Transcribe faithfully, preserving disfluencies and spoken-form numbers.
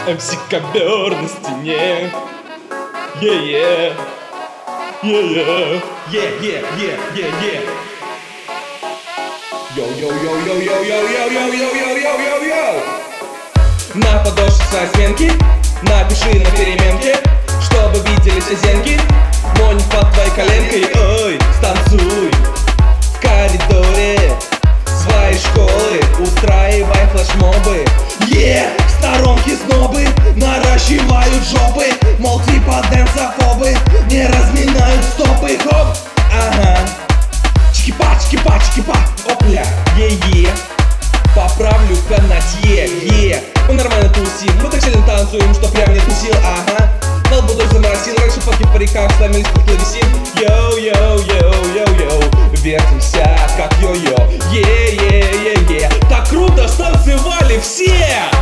эм си ковер на стене. Е-е, е-е, е-е-е-е-е. Йоу-йоу-йоу-йоу-йоу-йоу-йоу-йоу-йоу-йоу-йоу. На подошве спортсменки напиши на переменке, чтобы видели все зенки. Монь под твоей коленкой, ой, станцуй в коридоре своей школы, устраивай флешмобы. Е, в сторонке снобы наращивают жопы, мол, типа дэнсофобы не разминают стопы. Хоп, ага, чики-па, чики-па, чики-па, опля, е-е. Поправлю канатье, е. Мы нормально тусим, мы так сильно танцуем, что прям не тусил, ага. На лбу дождь заморосил, раньше поки в париках сломились под клавесин. Йоу-йоу-йоу-йоу-йоу, вертимся как йо-йо. Е-е-е-е, так круто станцевали все!